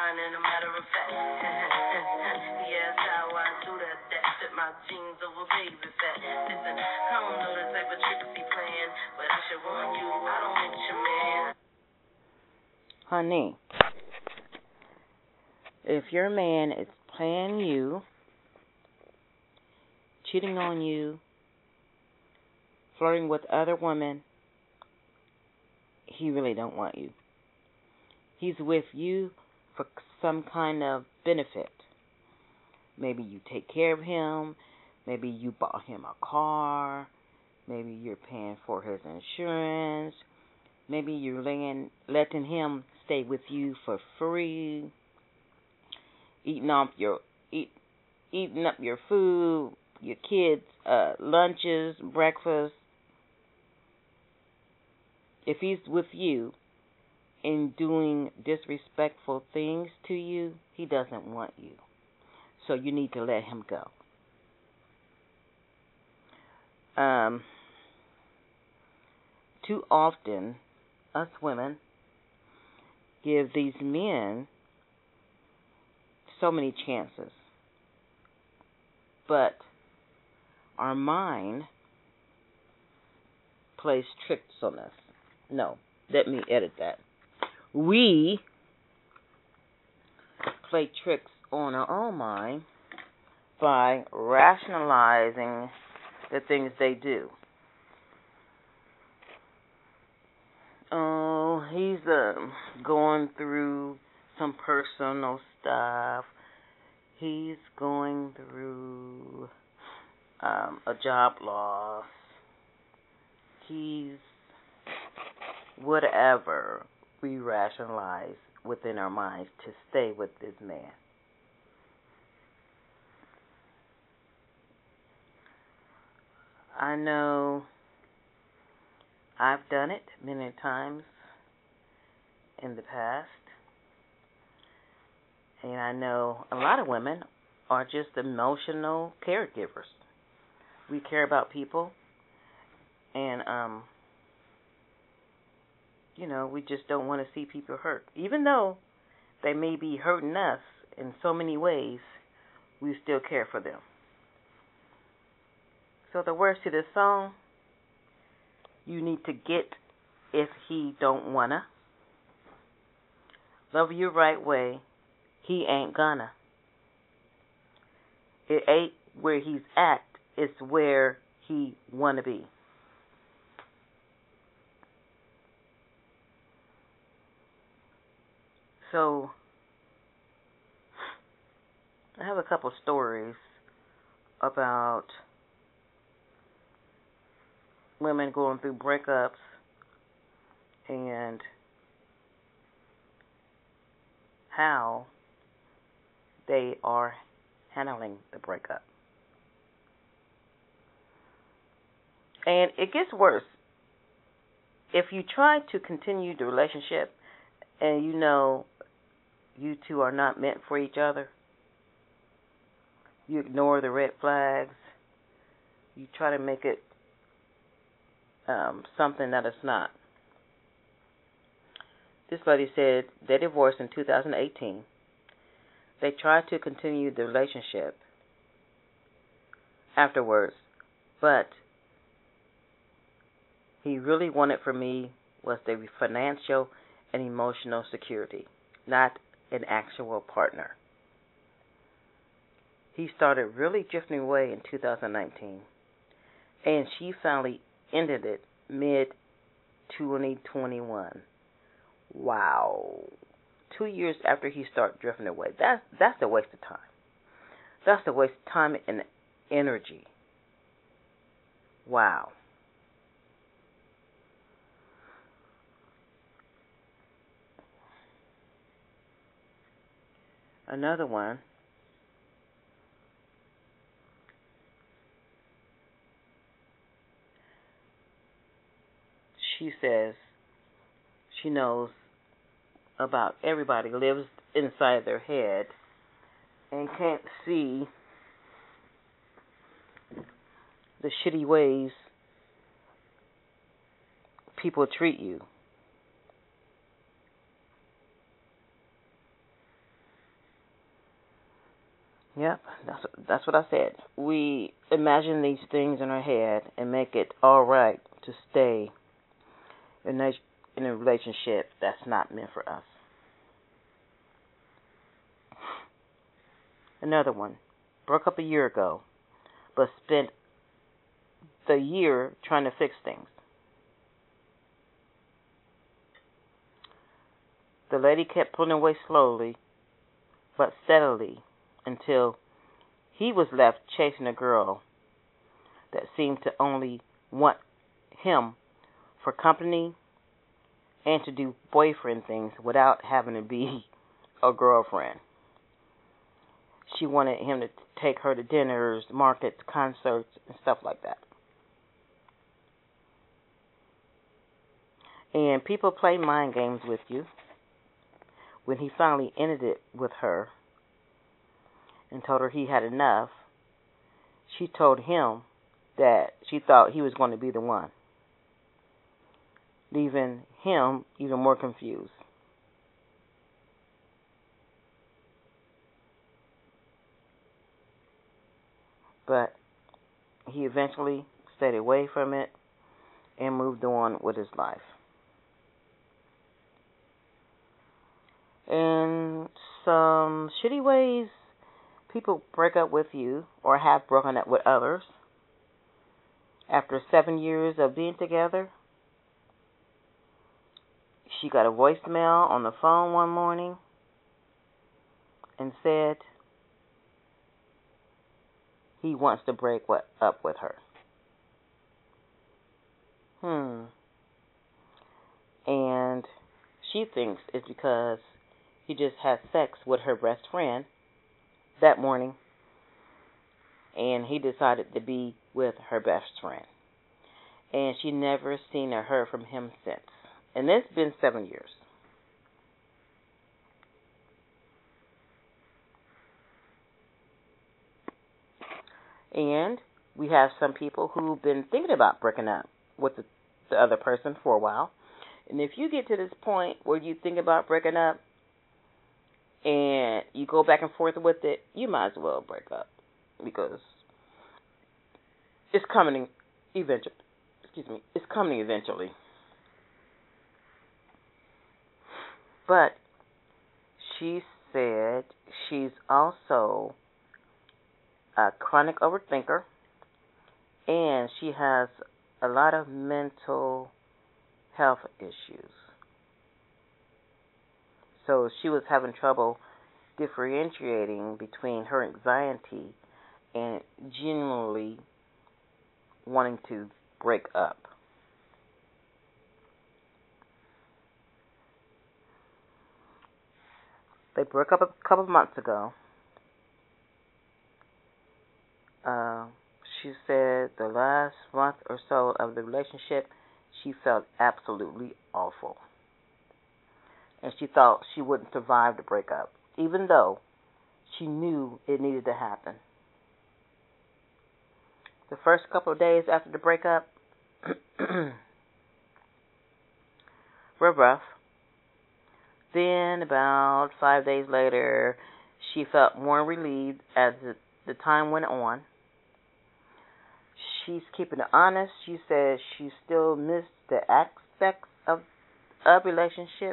in a matter of fact. Yes, how I do that. Fit my jeans over baby fat. Listen, I don't know the type of tricks he playing, but I should warn you, I don't want your man. Honey, if your man is playing you, cheating on you, flirting with other women, he really don't want you. He's with you for some kind of benefit. Maybe you take care of him. Maybe you bought him a car. Maybe you're paying for his insurance. Maybe you're letting him stay with you for free, eating up your food, your kids' lunches, breakfast. If he's with you and doing disrespectful things to you, he doesn't want you. So you need to let him go. Too often, us women give these men so many chances. But our mind plays tricks on us. No, let me edit that. We play tricks on our own mind by rationalizing the things they do. Oh, he's going through some personal stuff. He's going through a job loss. He's whatever we rationalize within our minds to stay with this man. I know I've done it many times in the past, and I know a lot of women are just emotional caregivers. We care about people, and we just don't want to see people hurt. Even though they may be hurting us in so many ways, we still care for them. So the words to this song, you need to get if he don't wanna. Love you right way, he ain't gonna. It ain't where he's at, it's where he wanna be. So, I have a couple stories about women going through breakups and how they are handling the breakup. And it gets worse. If you try to continue the relationship and you know you two are not meant for each other, you ignore the red flags, you try to make it something that it's not. This lady said they divorced in 2018. They tried to continue the relationship afterwards, but he really wanted from me was the financial and emotional security, not an actual partner. He started really drifting away in 2019, and she finally ended it mid-2021. Wow. 2 years after he started drifting away. That's a waste of time. That's a waste of time and energy. Wow. Another one. She says she knows about everybody lives inside their head and can't see the shitty ways people treat you. Yep, that's what I said. We imagine these things in our head and make it all right to stay in a relationship that's not meant for us. Another one. Broke up a year ago, but spent the year trying to fix things. The lady kept pulling away slowly, but steadily, until he was left chasing a girl that seemed to only want him for company and to do boyfriend things without having to be a girlfriend. She wanted him to take her to dinners, markets, concerts, and stuff like that. And people play mind games with you. When he finally ended it with her and told her he had enough, she told him that she thought he was going to be the one, leaving him even more confused. But he eventually stayed away from it and moved on with his life. In some shitty ways, people break up with you or have broken up with others after 7 years of being together. She got a voicemail on the phone one morning and said he wants to break up with her. And she thinks it's because he just had sex with her best friend that morning, and he decided to be with her best friend. And she never seen or heard from him since. And it's been 7 years. And we have some people who've been thinking about breaking up with the other person for a while. And if you get to this point where you think about breaking up and you go back and forth with it, you might as well break up, because it's coming eventually. It's coming eventually. But she said she's also a chronic overthinker, and she has a lot of mental health issues. So she was having trouble differentiating between her anxiety and genuinely wanting to break up. They broke up a couple of months ago. She said the last month or so of the relationship, she felt absolutely awful. And she thought she wouldn't survive the breakup, even though she knew it needed to happen. The first couple of days after the breakup were rough. Then, about 5 days later, she felt more relieved as the time went on. She's keeping it honest. She says she still missed the aspects of a relationship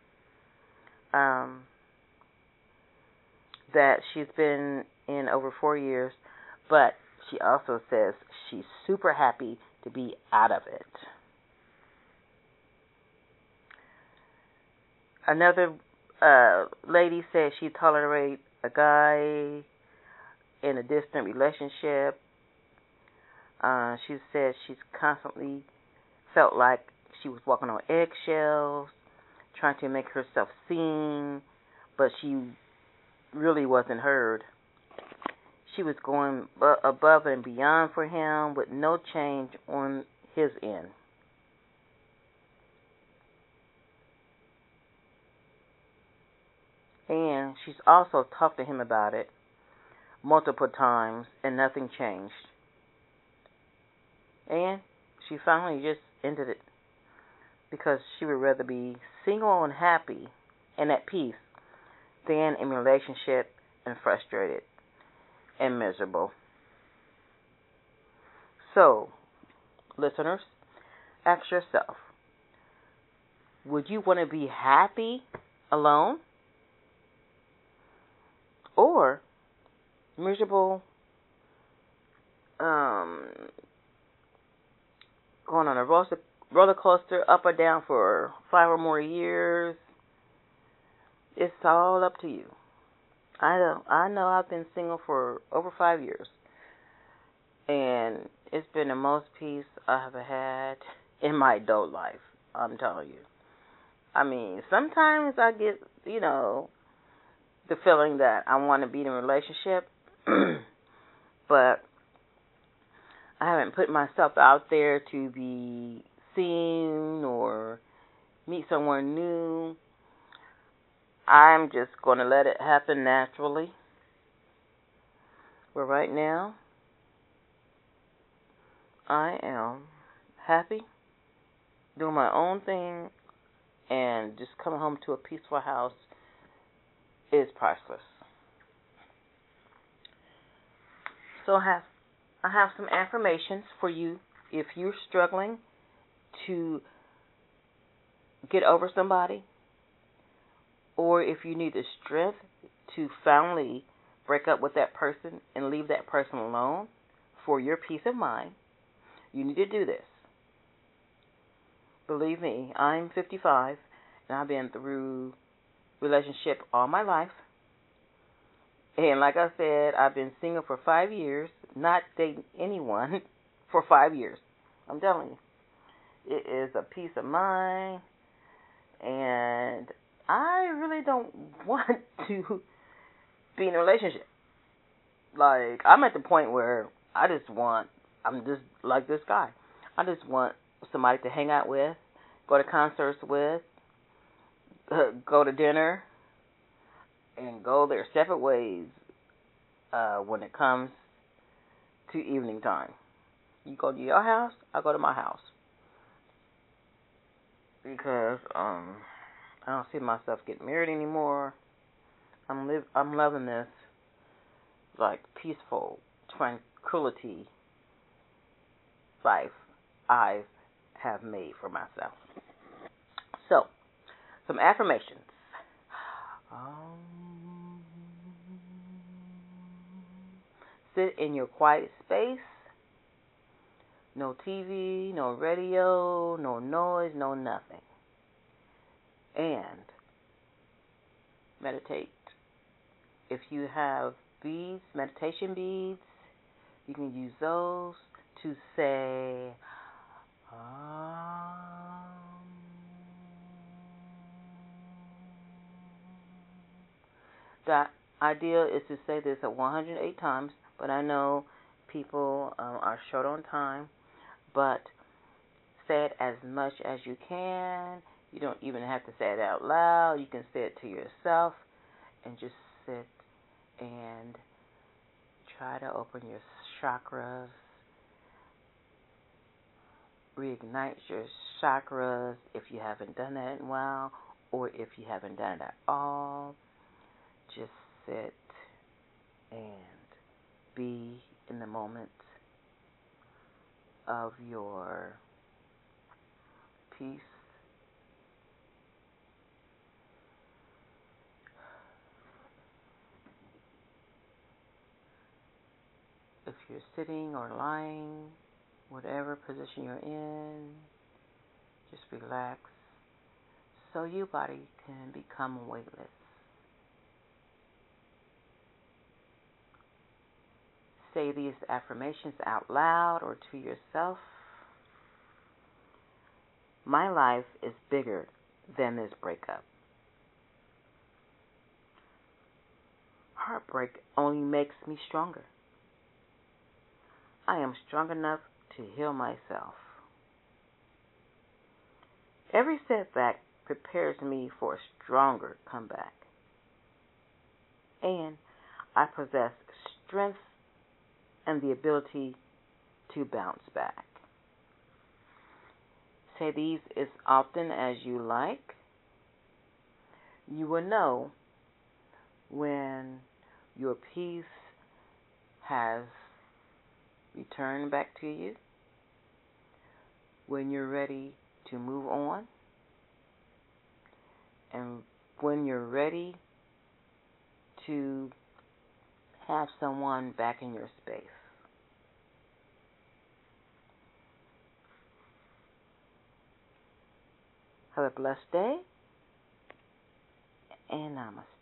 that she's been in over 4 years, but she also says she's super happy to be out of it. Another lady said she tolerated a guy in a distant relationship. She said she's constantly felt like she was walking on eggshells, trying to make herself seen, but she really wasn't heard. She was going above and beyond for him with no change on his end. And she's also talked to him about it multiple times, and nothing changed. And she finally just ended it because she would rather be single and happy and at peace than in a relationship and frustrated. and miserable. So, listeners, ask yourself, would you want to be happy alone or miserable, going on a roller coaster up or down for 5 or more years? It's all up to you. I know I've been single for over 5 years, and it's been the most peace I have had in my adult life, I'm telling you. I mean, sometimes I get, the feeling that I want to be in a relationship, but I haven't put myself out there to be seen or meet someone new. I'm just going to let it happen naturally. But right now, I am happy, doing my own thing, and just coming home to a peaceful house is priceless. So I have some affirmations for you if you're struggling to get over somebody, or if you need the strength to finally break up with that person and leave that person alone for your peace of mind. You need to do this. Believe me, I'm 55, and I've been through relationship all my life. And like I said, I've been single for 5 years, not dating anyone for 5 years. I'm telling you. It is a peace of mind, and I really don't want to be in a relationship. Like, I'm at the point where I'm just like this guy. I just want somebody to hang out with, go to concerts with, go to dinner, and go their separate ways when it comes to evening time. You go to your house, I go to my house. Because I don't see myself getting married anymore. I'm loving this like peaceful tranquility life I have made for myself. So, some affirmations. Sit in your quiet space. No TV, no radio, no noise, no nothing. And meditate. If you have beads, meditation beads, you can use those to say, The idea is to say this at 108 times, but I know people are short on time, but say it as much as you can. You don't even have to say it out loud. You can say it to yourself and just sit and try to open your chakras, reignite your chakras if you haven't done that in a while, or if you haven't done it at all. Just sit and be in the moment of your peace. If you're sitting or lying, whatever position you're in, just relax so your body can become weightless. Say these affirmations out loud or to yourself. My life is bigger than this breakup. Heartbreak only makes me stronger. I am strong enough to heal myself. Every setback prepares me for a stronger comeback. And I possess strength and the ability to bounce back. Say these as often as you like. You will know when your peace has returned back to you, when you're ready to move on, and when you're ready to have someone back in your space. Have a blessed day, and namaste.